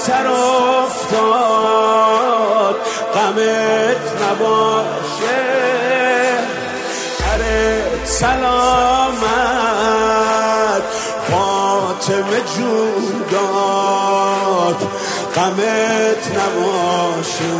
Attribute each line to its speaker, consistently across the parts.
Speaker 1: سر افتاد غمت نباشه سرت سلامت فاطمه جون داد غمت نباشه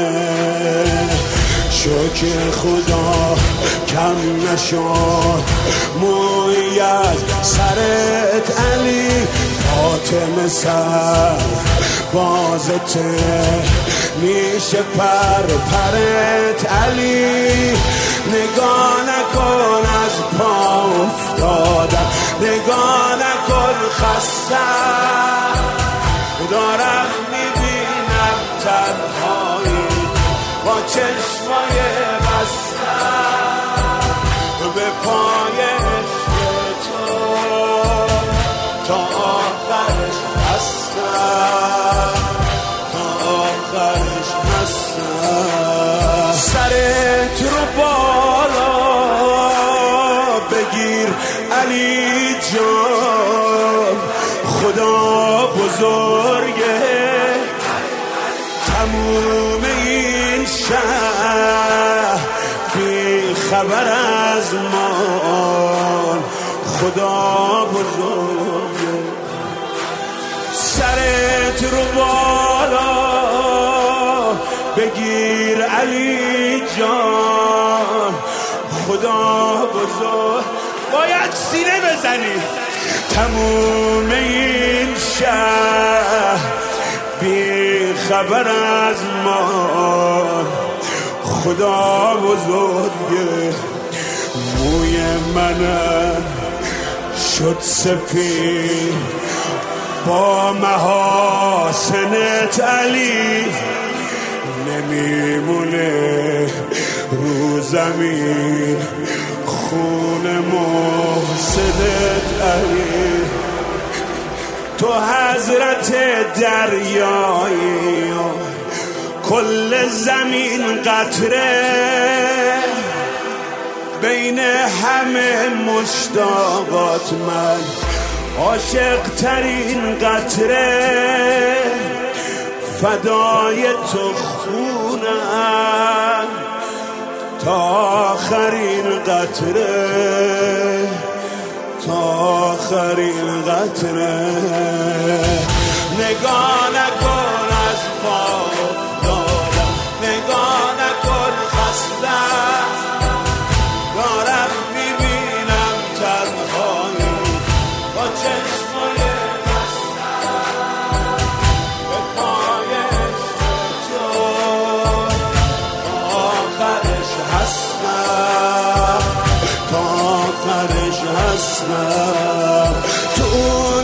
Speaker 1: شکر خدا کم نشد موی از سرت علی فاطمه سر بازته میشه پرت علی نگاه نکن از پا افتادم نگاه نکن خستم دارم میبینم تنهایی با چشمای بستم به پای عشق تو تا آخرش هستم تا آخرش هستم سرت رو بالا بگیر علی جان خدا بزرگه تموم این شهر بی خبر از ما خدا بزرگه سرت رو بالا بگیر علی جان خدا بزرگ باید سینه بزنی تموم این شهر بی خبر از ما خدا بزرگه موی منم شد سفید با محاسنت علی نمیمونه رو زمین خون محسنت علی تو حضرت دریایی کل زمین قطره بین همه مشتاقات من عاشق ترین قطره فدای تو خونم تا آخرین قطره تا آخرین قطره نگاه نکن از پا افتادم نگاه نکن خستم دارم میبینم تنهایی با چشمای بستم به پای تو تا آخرش هستم تا آخرش هستم تو اون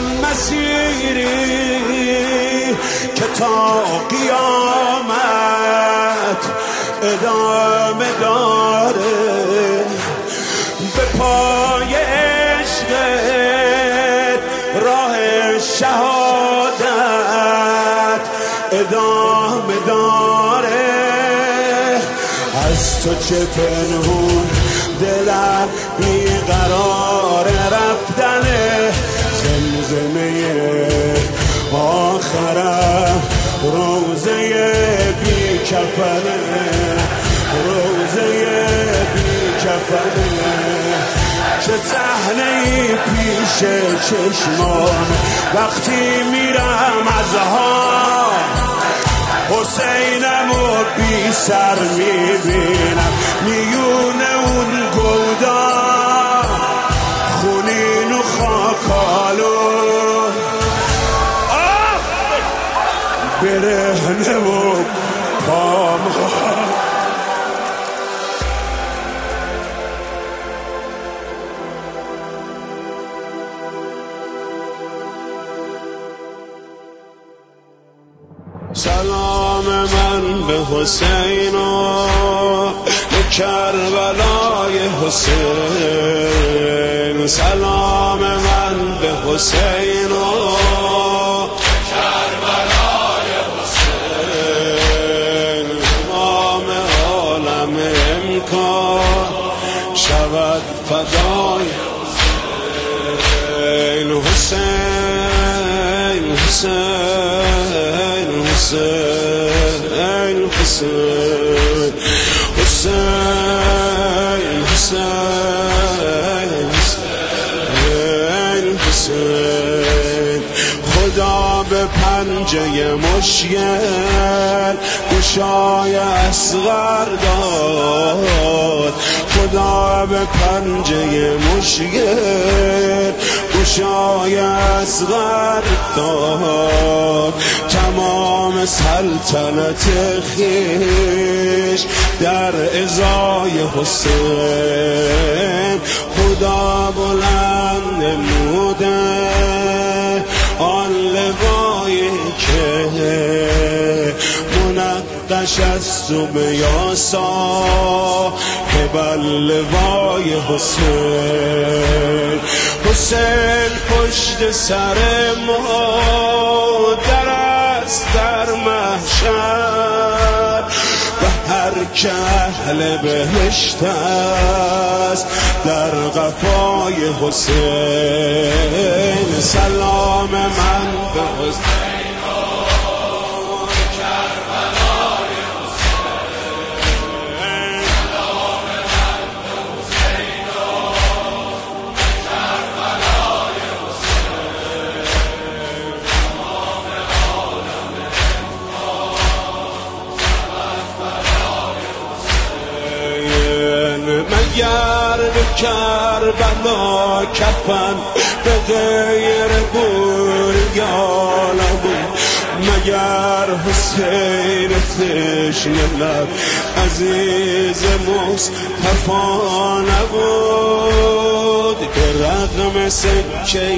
Speaker 1: مسیری که تا قیامت ادامه داره به پای عشقت راه شهادت ادامه داره از تو چه پنهون دلم بیقرار رفتنه زمزمه آخرم روزه بی کفنه روزه بی کفنه چه صحنه‌ای پیش چشمان وقتی میرم از ها حسینمو بی سر میبینم میونه اون گلدان خونین و خاکالو برهنه و پامال سلام من به حسین و به کربلای حسین سلام من به حسین و کربلای حسین تمام عالم امکان شود فدای حسین حسین حسین حسین. خدا به پنجه مشکل گشای اصغر داد، خدا به پنجه مشکل گشای اصغر داد. تمام سلطنت خویش در ازای حسین خدا بلند نموده، آن لوایی که منقش است و به یاسا که بر لوای حسین. حسین پشت سر مادر است در محشر و هر که اهل بهشت است در قفای حسین. سلام من به حسین مگر به کربلا کفن به غیر بوریان بود، مگر حسین تشنه لب عزیز مصطفی نبود که رغم سکه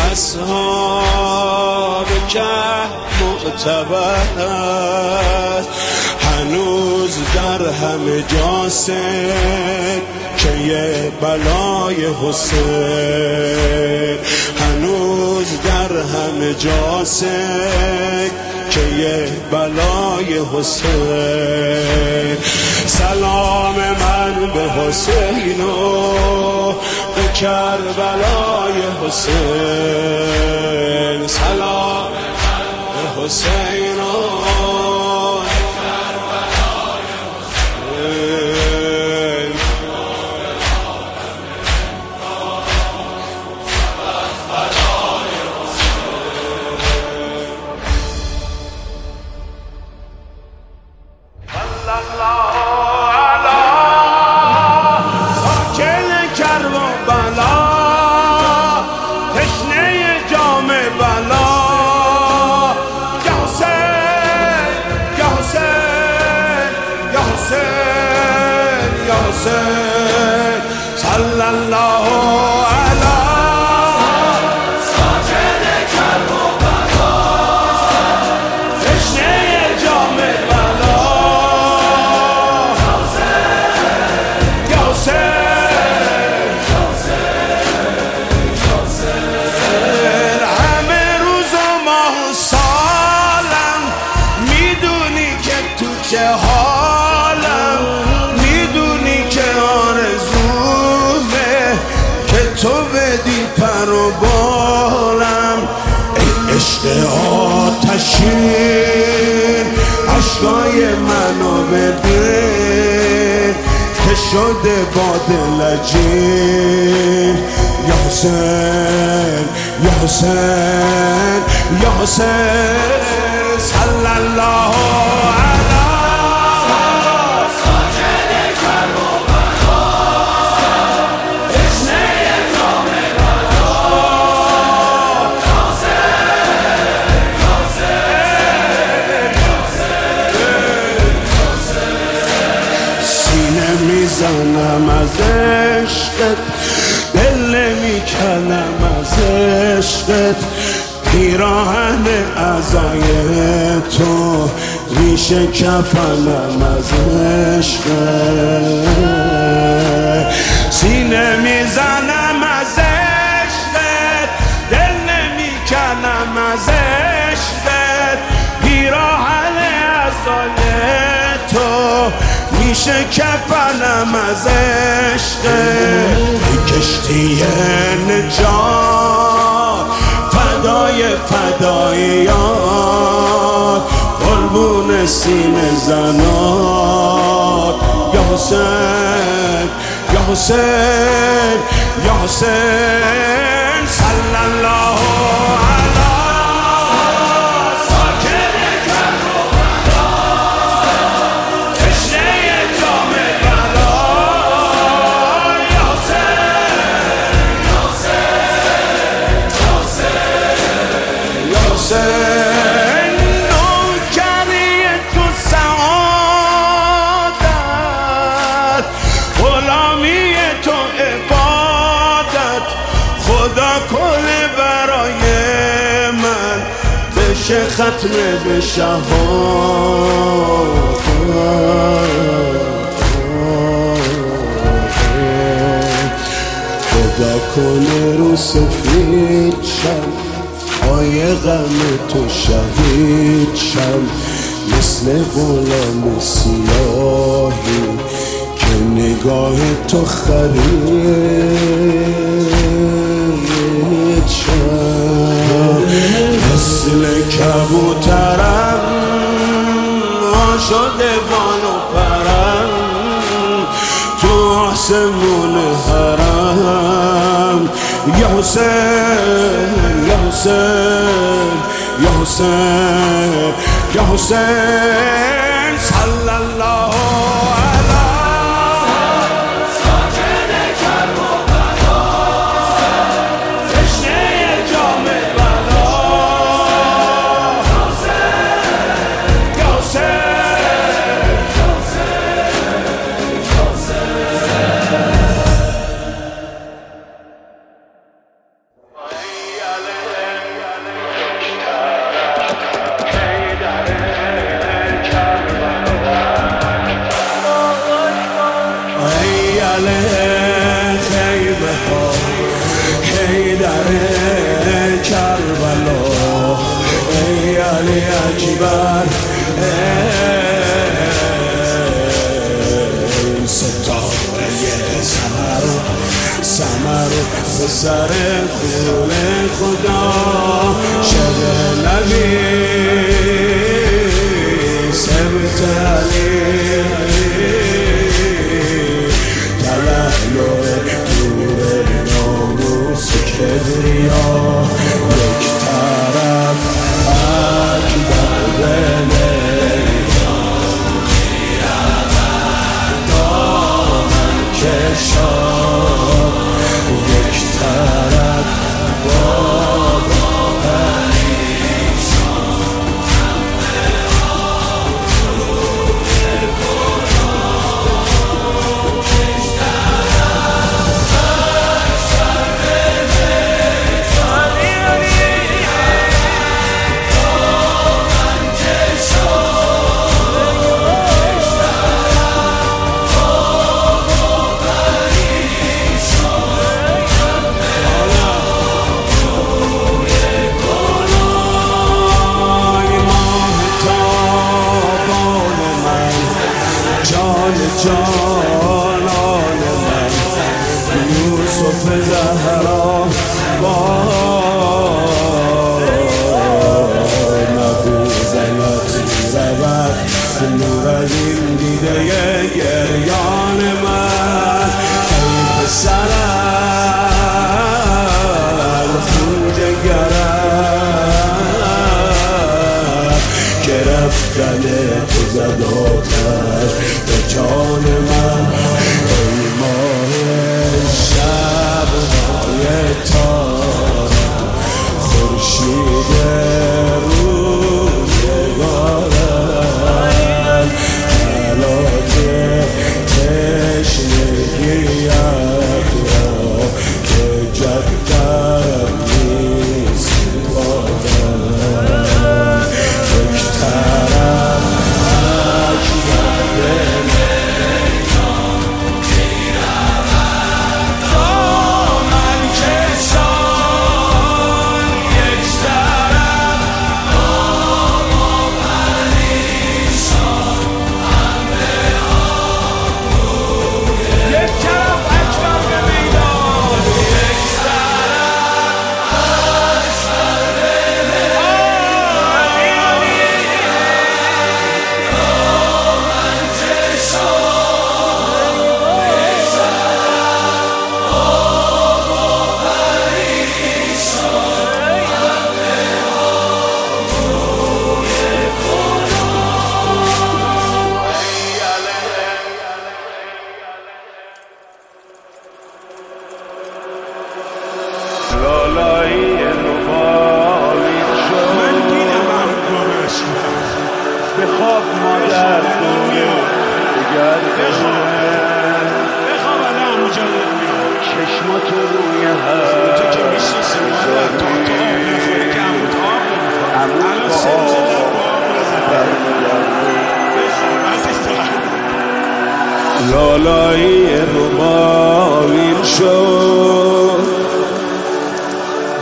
Speaker 1: اصحاب کهف معتبر است، هنوز در همه جا که یه بلای حسین، هنوز در همه جا که یه بلای حسین. سلام من به حسین و به کربلای حسین، سلام من به حسین و صلی الله علی ساکن کربلا، تشنه جام بلا، یا حسین. همه روز و ماه و سالم میدونی که تو چه حالم، میدونی که تو بدی پر و بالم. ای عشق آتشین عشقای منو ببین که شده با دل عجین. یا حسین یا حسین یا حسین، صلی الله علی میزنم از عشقت، دل میکنم از عشقت، پیراهن عزای تو میشه کفنم از عشقت. سینه میزنم از عشقت، دل نمیکنم از عشقت، پیراهن عزای تو میشه کفنم از عشقت. کشتی نجات فدای فداییات، قربون سینه زنات. یا حسین یا حسین یا حسین، صلی الله بشه ختم به شهاد. خدا کنه رو سفید شم، پای غم تو شهید شم، مثل غلام سیاهی که نگاه تو خرید شم. مثل کبوترم شده بال و پرم تو آسمون حرم. یا حسین یا حسین یا حسین یا حسین صلی الله علی ساکن کربلا، تشنه جام بلا. یا حسین یا کربلا، ای علی اکبر، ای ستاره سمر به سر خون خدا. شب نبی سبت علی تلهلو دور ناموس کبریا. یک طرف اکبر بله دامن کشان، یک طرف بابا پریشان. جانان من یوسف زهرا با نبوزنت رود نور از این دیده گریان من. ای پسرم خون جگرم گرفتن تو زد آتش به جان من. ای ماه شب ماه تارم خورشید روزگارم، علاج تشنگیت را که جدم نیست بادم. یک طرف اکبر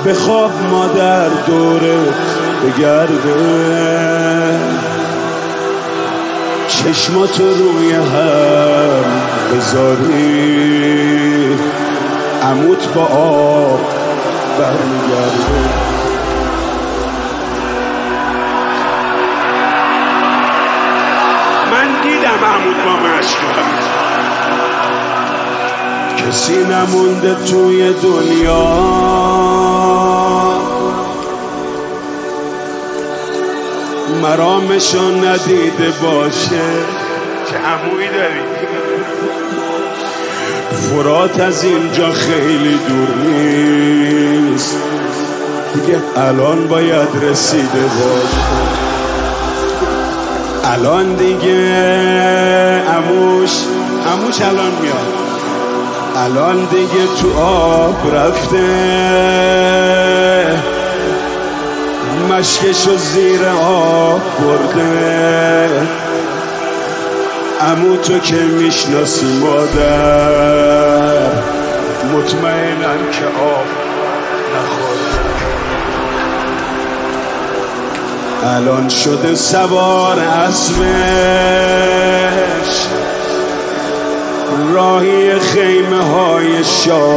Speaker 1: بخواب مادر دورت بگرده، چشماتو روی هم بذاری، عموت با آب برمیگرده. من دیدم عموت با مشکل، کسی نمونده توی دنیا مرامشو ندیده باشه. چه عمویی داری؟ فرات از اینجا خیلی دور نیست دیگه، الان باید رسیده باشه. الان دیگه عموش الان میاد، الان دیگه تو آب رفته، مشکشو زیر آب برده. عمو تو که میشناسی مادر، مطمئنم که آب نخورده. الان شده سوار اسبش، راهی خیمه های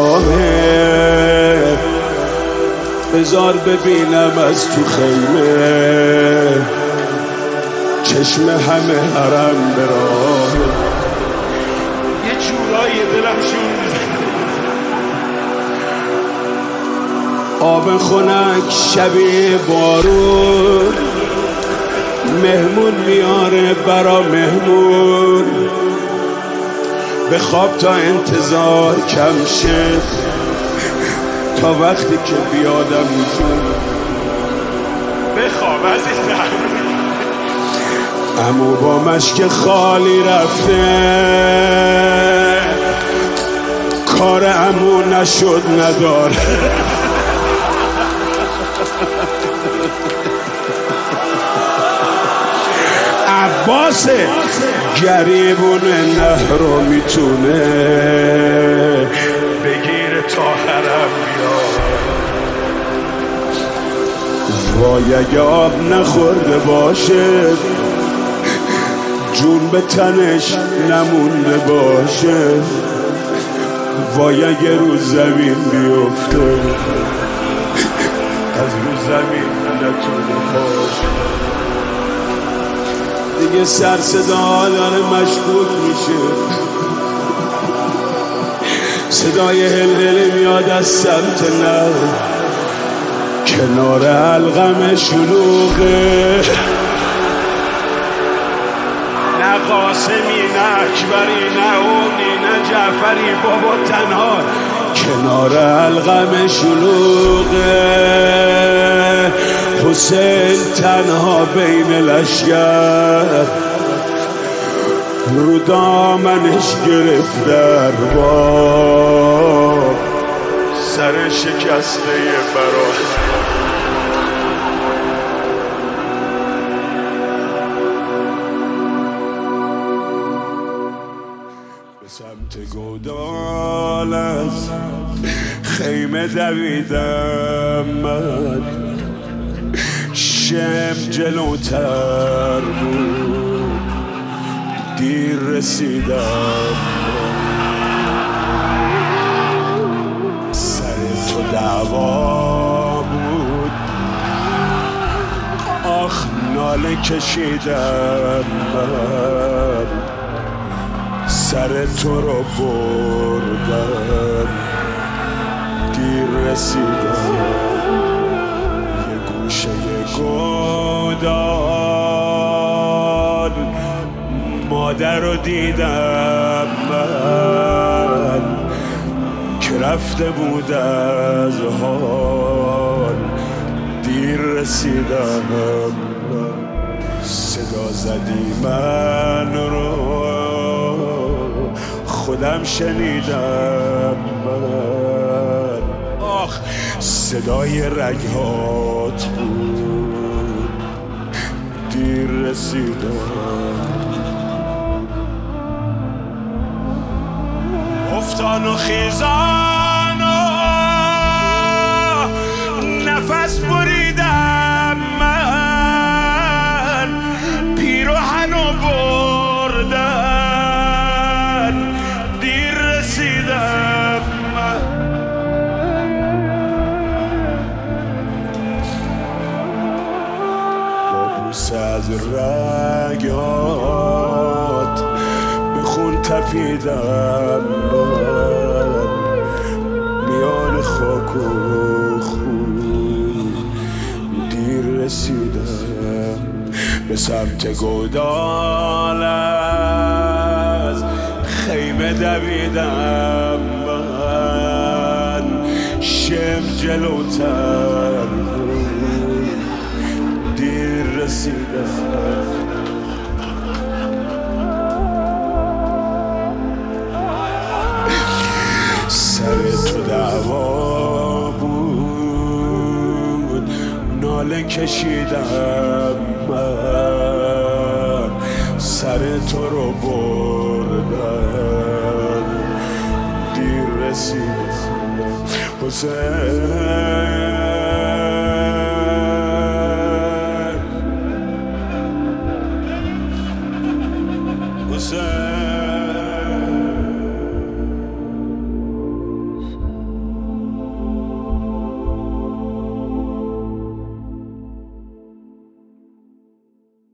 Speaker 1: شاهه. بذار ببینم از تو خیمه، چشم همه حرم به راه. یه جورایی دلم شون آب خنک شبیه بارون، مهمون میاره برا مهمون. به خواب تا انتظار کم شه، تا وقتی که بیادم میتون بخواب از این عمو با مشک خالی رفته، کار عمو نشد نداره. عباس گریبون نهرو میتونه بگیره تا حرم بیاد. وای اگه آب نخورده باشه، جون به تنش نمونده باشه. وای اگه رو زمین بیفته، از رو زمین نتونه باشه. دیگه سر صدا داره مشکوک میشه، صدای هلهله میاد از سمت نر، کنار القم شلوغه. نه قاسمی نه اکبری نه اونی نه جعفری، بابا تنها کنار القم شلوغه. حسین تنها بین لشگر، رو دامنش گرفت ارباب، سر شکسته برای. به سمت گودال از خیمه دویدم من، شم جلوتر بود دیر رسیدم. سر تو دعوا بود، آخ ناله کشیدم من، سر تو رو بردم دیر رسیدم. گودال مادر رو دیدم من، که رفته بود از حال دیر رسیدم. صدا زدی من رو خودم شنیدم من، آخ صدای رگهات بود دیر رسیدم. افتان و خیزان و نفس بریدم من، پیراهن رو بردن، دیر رسیدم من. با بوسه از رگات به خون تپیدم من، میان خاک و خون دیر رسیدم. به سمت گودال از خیمه دویدم من، شم جلوتر دیر رسیدم. سر تو دعوا بود، ناله کشیدم من، سر تو رو بردم، دیر رسیدم. حسین حسین